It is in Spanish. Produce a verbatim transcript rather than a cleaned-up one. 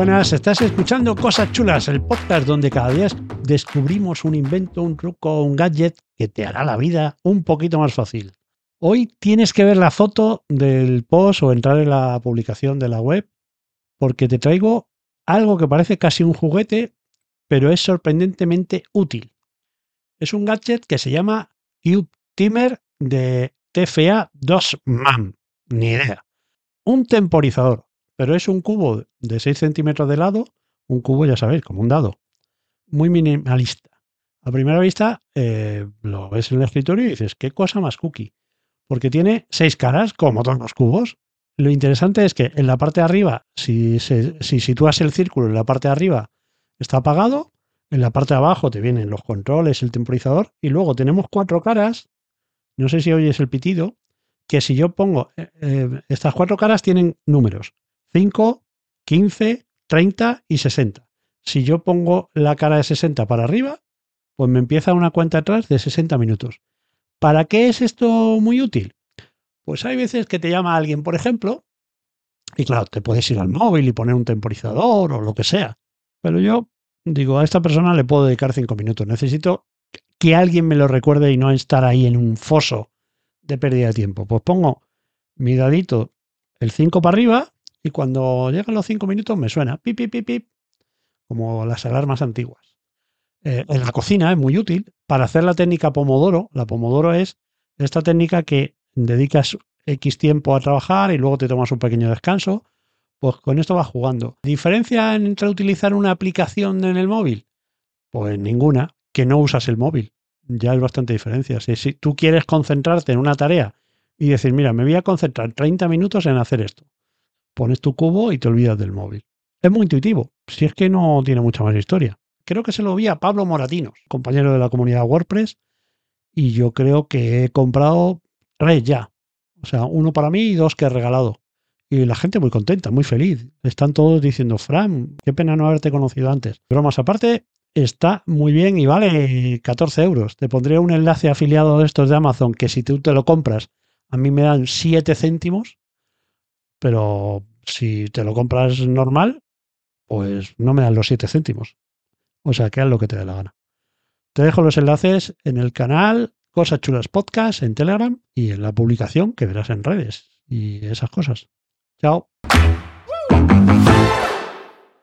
buenas, estás escuchando Cosas Chulas, el podcast donde cada día descubrimos un invento, un truco, un gadget que te hará la vida un poquito más fácil. Hoy tienes que ver la foto del post o entrar en la publicación de la web porque te traigo algo que parece casi un juguete, pero es sorprendentemente útil. Es un gadget que se llama Cube Timer de T F A dos M A M, ni idea. Un temporizador, pero es un cubo de seis centímetros de lado, un cubo, ya sabéis, como un dado, muy minimalista. A primera vista eh, lo ves en el escritorio y dices, qué cosa más cookie, porque tiene seis caras, como todos los cubos. Lo interesante es que en la parte de arriba, si, se, si sitúas el círculo en la parte de arriba, está apagado, en la parte de abajo te vienen los controles, el temporizador, y luego tenemos cuatro caras, no sé si oyes el pitido, que si yo pongo, eh, estas cuatro caras tienen números, cinco, quince, treinta y sesenta. Si yo pongo la cara de sesenta para arriba, pues me empieza una cuenta atrás de sesenta minutos. ¿Para qué es esto muy útil? Pues hay veces que te llama alguien, por ejemplo, y claro, te puedes ir al móvil y poner un temporizador o lo que sea. Pero yo digo, a esta persona le puedo dedicar cinco minutos. Necesito que alguien me lo recuerde y no estar ahí en un foso de pérdida de tiempo. Pues pongo mi dadito el cinco para arriba y cuando llegan los cinco minutos me suena pip, pip, pip, pip, como las alarmas antiguas. Eh, en la cocina es muy útil para hacer la técnica Pomodoro. La Pomodoro es esta técnica que dedicas X tiempo a trabajar y luego te tomas un pequeño descanso. Pues con esto vas jugando. ¿Diferencia entre utilizar una aplicación en el móvil? Pues ninguna, que no usas el móvil. Ya es bastante diferencia. Si, si tú quieres concentrarte en una tarea y decir, mira, me voy a concentrar treinta minutos en hacer esto, pones tu cubo y te olvidas del móvil. Es muy intuitivo, si es que no tiene mucha más historia. Creo que se lo vi a Pablo Moratinos, compañero de la comunidad WordPress, y yo creo que he comprado tres ya. O sea, uno para mí y dos que he regalado. Y la gente muy contenta, muy feliz. Están todos diciendo, Fran, qué pena no haberte conocido antes. Bromas aparte, está muy bien y vale catorce euros. Te pondré un enlace afiliado de estos de Amazon que si tú te lo compras, a mí me dan siete céntimos, pero si te lo compras normal, pues no me dan los siete céntimos. O sea, que haz lo que te dé la gana. Te dejo los enlaces en el canal Cosas Chulas Podcast en Telegram y en la publicación que verás en redes y esas cosas. Chao.